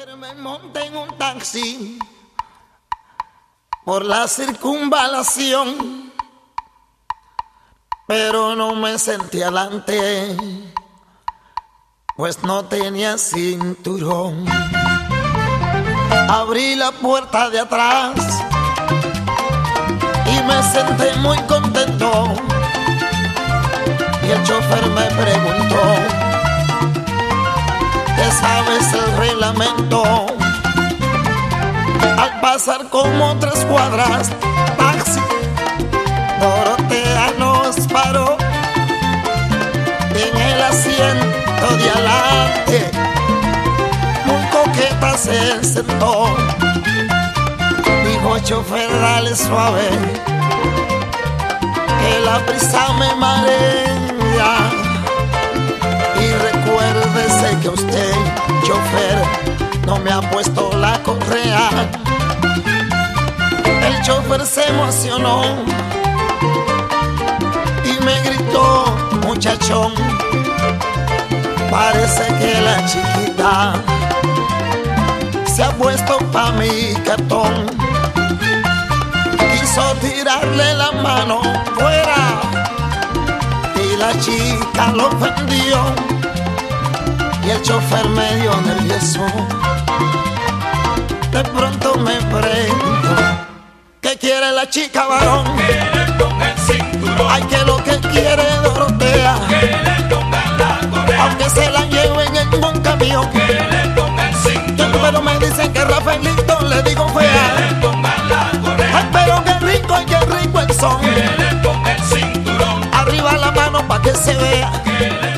Me monté en un taxi por la circunvalación, pero no me senté adelante, pues no tenía cinturón. Abrí la puerta de atrás y me senté muy contento, y el chofer me preguntó: ¿te sabes el reglamento? Al pasar como 3 cuadras, taxi Dorotea nos paró. En el asiento de adelante, muy coqueta se sentó. Dijo: chofer, dale suave, que la prisa me marea. Y recuérdese que usted, chofer, no me ha puesto la correa. El chofer se emocionó y me gritó: muchachón, parece que la chiquita se ha puesto pa' mi cartón. Quiso tirarle la mano fuera y la chica lo ofendió, y el chofer medio nervioso de pronto me preguntó: ¿qué quiere la chica, varón? Que le ponga el cinturón. Ay, que lo que quiere Dorotea, Que le pongan la correa. aunque se la lleven en un camión. Que le ponga el cinturón. Pero me dicen que Rafaelito le digo Que fea. le pongan la correa. Ay, pero qué rico el son. Que le ponga el cinturón. Arriba la mano pa' que se vea. Que le